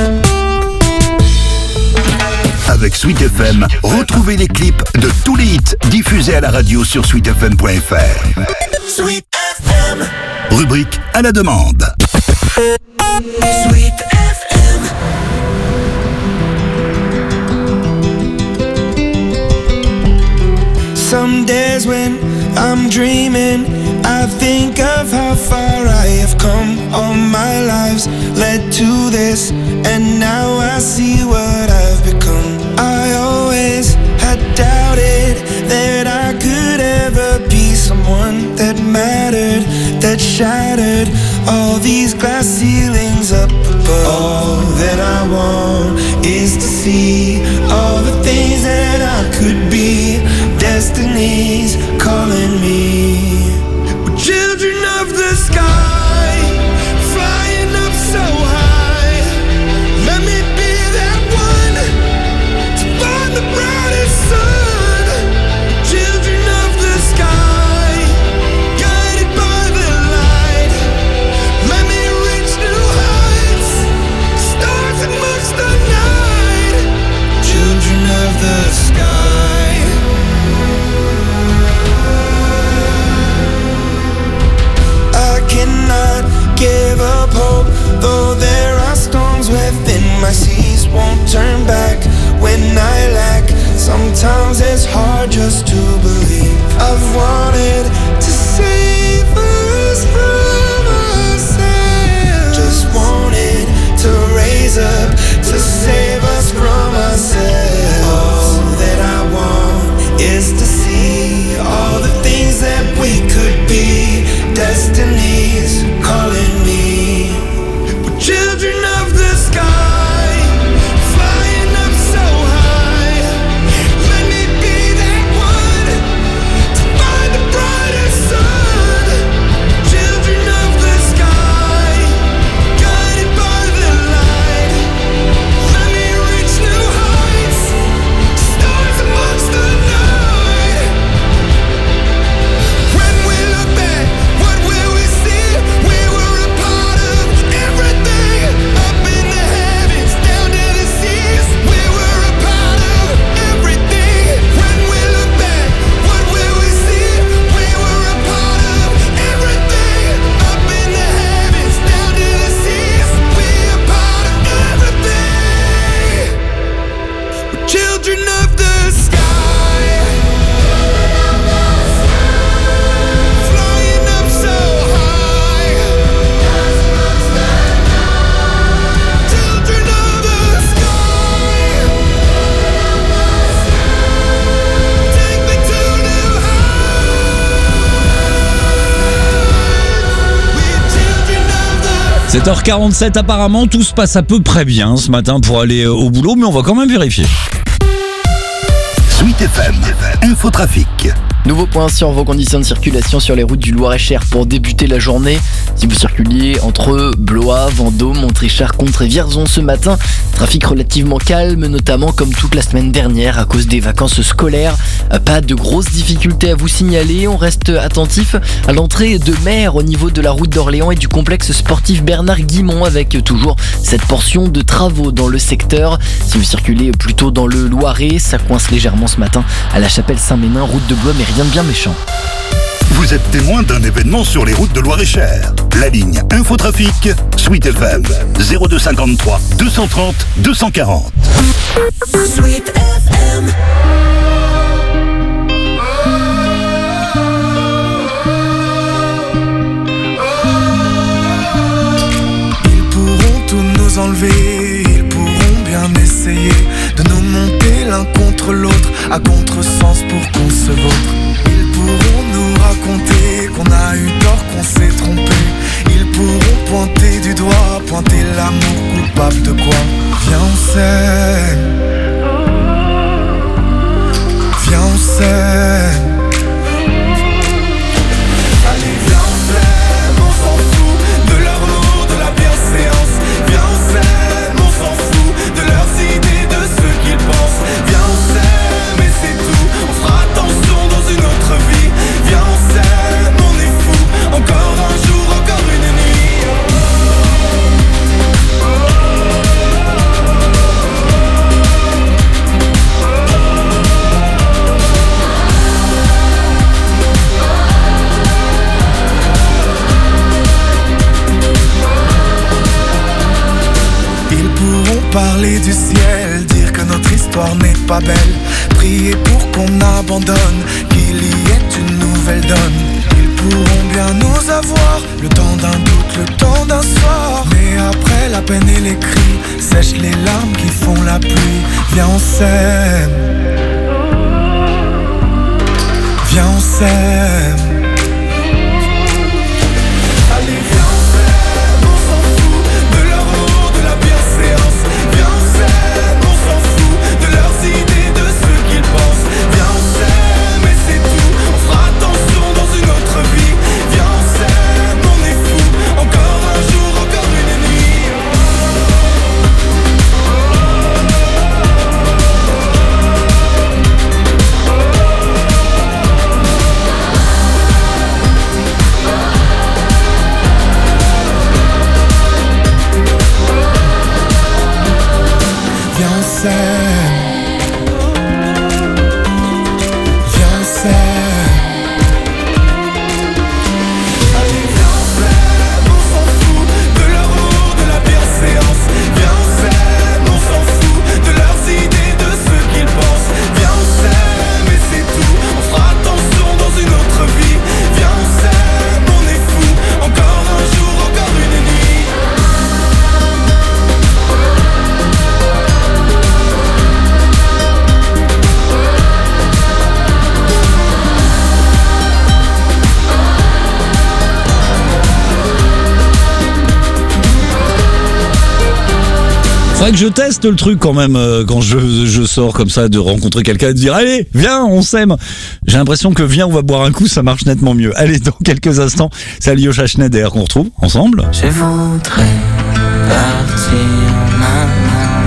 Avec Sweet F M, retrouvez les clips de tous les hits diffusés à la radio sur sweet f m point f r. Sweet F M. Rubrique à la demande. Sweet F M. Some days when I'm dreaming, I think of how far I have come. All my lives led to this, and now I see what I've become. I always had doubted that I could ever be someone that mattered, that shattered all these glass ceilings up above. All that I want is to see all the things that I could be. Destiny's calling me. We're children of the sky, flying up so high. Let me be that one to find the brightest sun. Children of the sky, guided by the light. Let me reach new heights, stars amongst the night. Children of the sky. I cannot give up hope, though there are storms within my seas. Won't turn back when I lack. Sometimes it's hard just to believe. I've wanted to save us from ourselves. Just wanted to raise up to save us from ourselves. All that I want is to see all the things that we could be. Destiny's calling me. We're children of the sky, flying up so high. Let me be that one sept heures quarante-sept apparemment, tout se passe à peu près bien ce matin pour aller au boulot, mais on va quand même vérifier. Sweet F M, Infotrafic. Nouveau point sur vos conditions de circulation sur les routes du Loir-et-Cher pour débuter la journée. Si vous circuliez entre Blois, Vendôme, Montrichard, Contre et Vierzon ce matin, trafic relativement calme, notamment comme toute la semaine dernière à cause des vacances scolaires. Pas de grosses difficultés à vous signaler, on reste attentif à l'entrée de Mer au niveau de la route d'Orléans et du complexe sportif Bernard Guimont avec toujours cette portion de travaux dans le secteur. Si vous circulez plutôt dans le Loiret, ça coince légèrement ce matin à la Chapelle Saint-Ménin, route de Blois, mais rien de bien méchant. Vous êtes témoin d'un événement sur les routes de Loir-et-Cher. La ligne Infotrafic, Sweet F M, zéro deux cinquante-trois deux cent trente deux cent quarante. Sweet F M. Ils pourront tout nous enlever, ils pourront bien essayer de nous monter l'un contre l'autre à contresens pour qu'on se vautre. Ils pourront nous raconter qu'on a eu tort, qu'on s'est trompé. Ils pourront pointer du doigt, pointer l'amour coupable de quoi. Viens on s'aime, viens on s'aime. Allez viens on s'aime, on s'en fout de leurs mots, de la bienséance. Viens on s'aime, on s'en fout de leurs idées, de ce qu'ils pensent. Viens on s'aime et c'est tout, on fera attention dans une autre vie. Viens on s'aime, on est fou, encore un jour, encore une nuit. Ils pourront parler du ciel, dire que notre histoire n'est pas belle, prier pour qu'on abandonne, qu'il y ait une nouvelle donne. Ils pourront bien nous avoir, le temps d'un doute, le temps d'un soir. Mais après la peine et les cris, sèchent les larmes qui font la pluie. Viens on s'aime, viens on s'aime. Allez viens on s'aime, on s'en fout de leurs mots, de la bienséance. Viens on s'aime, on s'en fout de leurs idées, de ce qu'ils pensent. Viens on s'aime et c'est tout, on fera attention dans une autre vie. Viens on s'aime, on est fou, encore un jour, encore une nuit. Viens on s'aime, viens on s'aime. Allez viens on s'aime, on s'en fout de leurs mots, de la bienséance. Viens on s'aime, on s'en fout de leurs idées, de ce qu'ils pensent. Viens on s'aime et c'est tout, on fera attention dans une autre vie. Viens on s'aime, on est fou, encore un jour, encore une nuit. Faudrait que je teste le truc quand même euh, quand je, je sors comme ça, de rencontrer quelqu'un et de dire allez, viens, on s'aime. J'ai l'impression que viens, on va boire un coup, ça marche nettement mieux. Allez, dans quelques instants, c'est Alyosha Schneider qu'on retrouve ensemble. Je voudrais partir maintenant,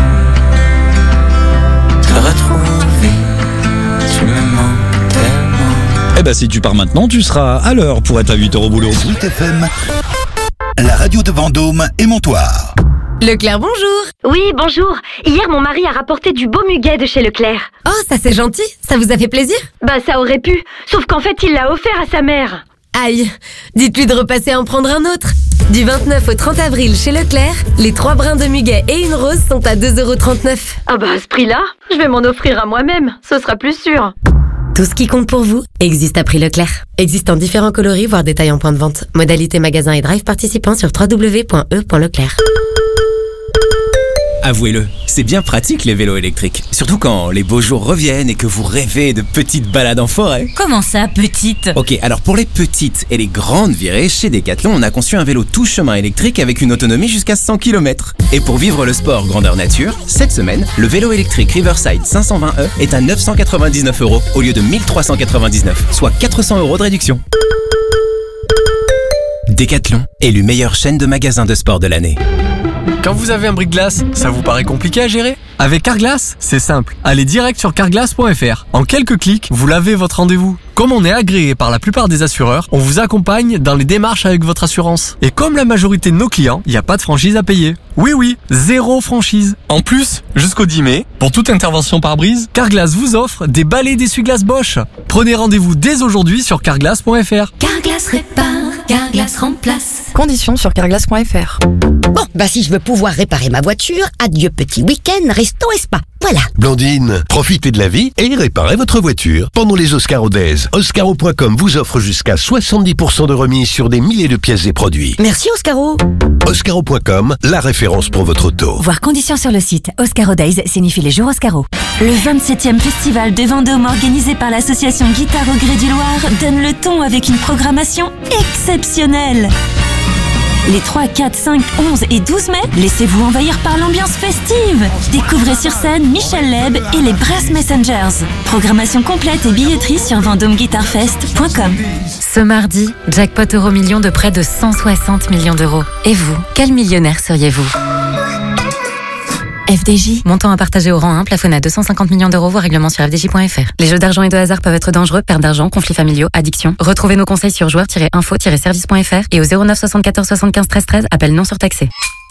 te retrouver, tu me manques tellement. Eh ben si tu pars maintenant, tu seras à l'heure pour être à huit heures au boulot. Sweet F M, la radio de Vendôme et Montoire. Leclerc, bonjour. Oui, bonjour. Hier, mon mari a rapporté du beau muguet de chez Leclerc. Oh, ça c'est gentil. Ça vous a fait plaisir? Bah, ça aurait pu. Sauf qu'en fait, il l'a offert à sa mère. Aïe. Dites-lui de repasser en prendre un autre. Du vingt-neuf au trente avril chez Leclerc, les trois brins de muguet et une rose sont à deux euros trente-neuf. Ah bah, à ce prix-là, je vais m'en offrir à moi-même. Ce sera plus sûr. Tout ce qui compte pour vous existe à prix Leclerc. Existe en différents coloris, voire détails en point de vente. Modalité magasin et drive participant sur w w w point e point leclerc. avouez-le, c'est bien pratique les vélos électriques. Surtout quand les beaux jours reviennent et que vous rêvez de petites balades en forêt. Comment ça, petite? Ok, alors pour les petites et les grandes virées, chez Decathlon, on a conçu un vélo tout chemin électrique avec une autonomie jusqu'à cent kilomètres. Et pour vivre le sport grandeur nature, cette semaine, le vélo électrique Riverside cinq cent vingt E est à neuf cent quatre-vingt-dix-neuf euros au lieu de mille trois cent quatre-vingt-dix-neuf, soit quatre cents euros de réduction. Decathlon, élu meilleure chaîne de magasins de sport de l'année. Quand vous avez un bris-de-glace, ça vous paraît compliqué à gérer? Avec Carglass, c'est simple. Allez direct sur carglass point f r. En quelques clics, vous l'avez votre rendez-vous. Comme on est agréé par la plupart des assureurs, on vous accompagne dans les démarches avec votre assurance. Et comme la majorité de nos clients, il n'y a pas de franchise à payer. Oui oui, zéro franchise. En plus, jusqu'au dix mai, pour toute intervention par brise, Carglass vous offre des balais d'essuie-glace Bosch. Prenez rendez-vous dès aujourd'hui sur carglass point f r. Carglass répare, Carglass remplace. Conditions sur carglass point f r. Bon, bah si je veux pouvoir réparer ma voiture, adieu petit week-end, resto et spa. Voilà. Blandine, profitez de la vie et réparez votre voiture. Pendant les Oscaro Days, Oscaro point com vous offre jusqu'à soixante-dix pour cent de remise sur des milliers de pièces et produits. Merci Oscaro. Oscaro point com, la référence pour votre auto. Voir conditions sur le site. Oscaro Days signifie les jours Oscaro. Le vingt-septième festival de Vendôme organisé par l'association Guitare au Gré du Loir donne le ton avec une programmation exceptionnelle. Les trois, quatre, cinq, onze et douze mai, laissez-vous envahir par l'ambiance festive. Découvrez sur scène Michel Leb et les Brass Messengers. Programmation complète et billetterie sur vendôme guitar fest point com. Ce mardi, jackpot euro million de près de cent soixante millions d'euros. Et vous, quel millionnaire seriez-vous? F D J, montant à partager au rang un, plafonné à deux cent cinquante millions d'euros, voire règlement sur f d j point f r. Les jeux d'argent et de hasard peuvent être dangereux, perte d'argent, conflits familiaux, addiction. Retrouvez nos conseils sur joueurs tiret info tiret service point f r et au zéro neuf soixante-quatorze soixante-quinze treize treize, appel non surtaxé.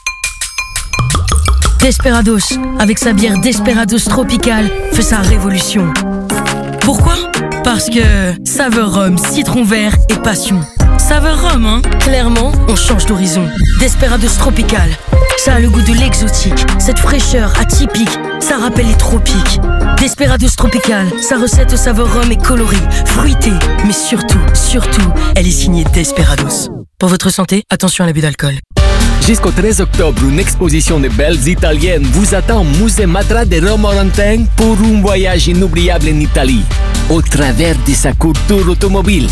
Desperados, avec sa bière Desperados Tropical, fait sa révolution. Pourquoi? Parce que saveur rhum, citron vert et passion. Saveur rhum, hein? Clairement, on change d'horizon. Desperados Tropical, ça a le goût de l'exotique. Cette fraîcheur atypique, ça rappelle les tropiques. Desperados Tropical, sa recette au saveur rhum est colorée, fruitée, mais surtout, surtout, elle est signée Desperados. Pour votre santé, attention à l'abus d'alcool. Jusqu'au treize octobre, une exposition de belles italiennes vous attend au musée Matra de Romorantin pour un voyage inoubliable en Italie, au travers de sa culture automobile.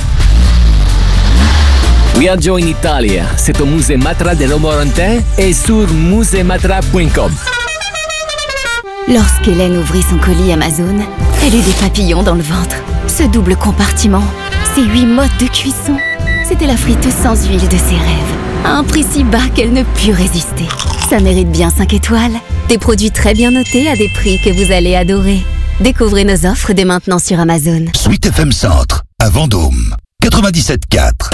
Viaggio in Italia, c'est au musée Matra de Romorantin et sur musée matra point com. Lorsqu'Hélène ouvrit son colis Amazon, elle eut des papillons dans le ventre. Ce double compartiment, ces huit modes de cuisson, c'était la friteuse sans huile de ses rêves. À un prix si bas qu'elle ne put résister. Ça mérite bien cinq étoiles. Des produits très bien notés à des prix que vous allez adorer. Découvrez nos offres dès maintenant sur Amazon. Sweet F M Centre, à Vendôme, quatre-vingt-dix-sept quatre.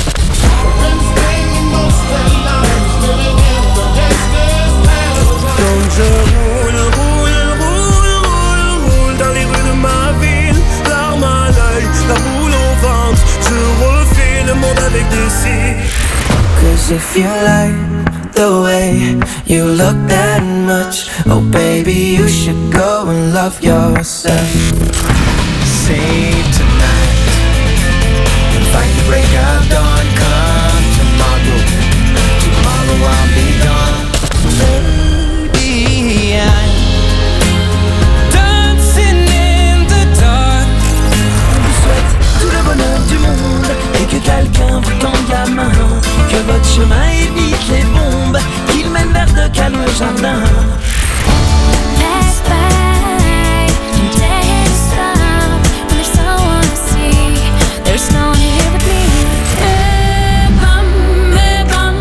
Donc je roule, roule, roule, roule, roule dans les rues de ma ville, larmes à l'œil, la boule au ventre, je refais le monde avec des cils. Cause if you like the way you look that much, oh baby you should go and love yourself. Save tonight and find the break of dawn. Come tomorrow, tomorrow I'll be gone. Baby, I'm dancing in the dark. On vous souhaite tout le bonheur du monde et que quelqu'un vous tende la main. Que votre chemin évite les bombes, qu'il mène vers de calmes jardins. Pass by, you dare to stop. When there's someone to see, there's no one here but me. Eh bam, eh bam,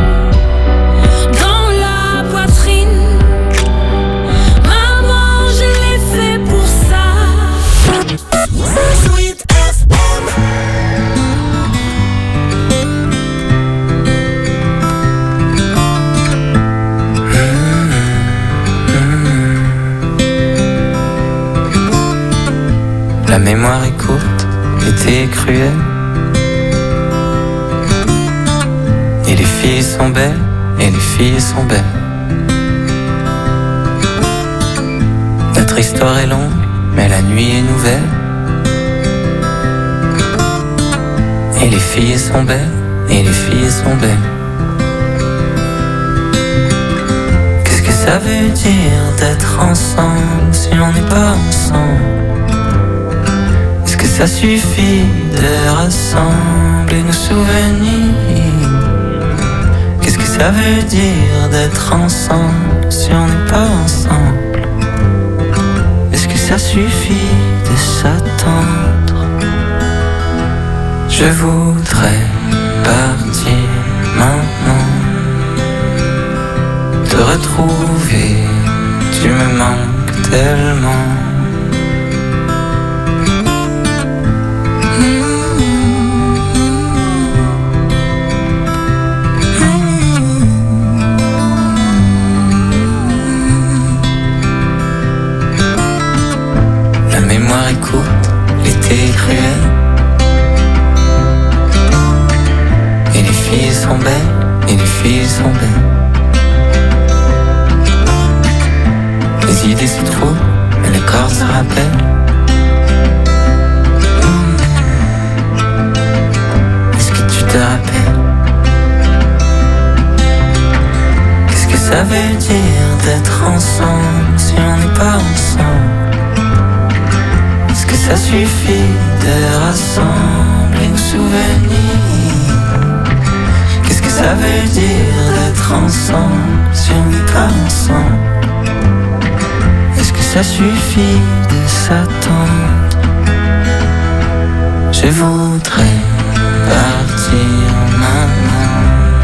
dans la poitrine. Maman, je l'ai fait pour ça. Sweet F M. La mémoire est courte, l'été est cruel. Et les filles sont belles, et les filles sont belles. Notre histoire est longue, mais la nuit est nouvelle. Et les filles sont belles, et les filles sont belles. Qu'est-ce que ça veut dire d'être ensemble si on n'est pas ensemble? Est-ce que ça suffit de rassembler nos souvenirs? Qu'est-ce que ça veut dire d'être ensemble si on n'est pas ensemble? Est-ce que ça suffit de s'attendre? Je voudrais partir maintenant, te retrouver, tu me manques tellement. La mémoire écoute l'été cruel, et les filles sont belles, et les filles sont belles. Les idées se trouvent, mais le corps se rappelle. Est-ce que tu te rappelles? Qu'est-ce que ça veut dire d'être ensemble si on n'est pas ensemble? Est-ce que ça suffit de rassembler nos souvenirs? Qu'est-ce que ça veut dire d'être ensemble si on n'est pas ensemble? Est-ce que ça suffit de s'attendre? Je voudrais partir maintenant,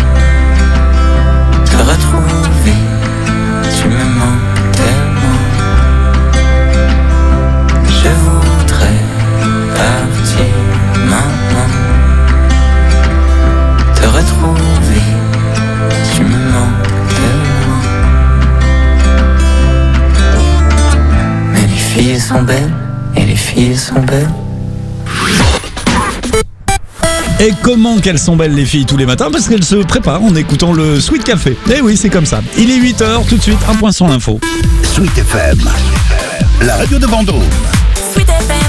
te retrouver, tu me manques tellement. Je voudrais partir maintenant, te retrouver, tu me manques tellement. Mais les filles sont belles, et les filles sont belles. Et comment qu'elles sont belles les filles tous les matins? Parce qu'elles se préparent en écoutant le Sweet Café. Et oui, c'est comme ça. Il est huit heures, tout de suite, un point sur l'info. Sweet F M, la radio de Vendôme. Sweet F M.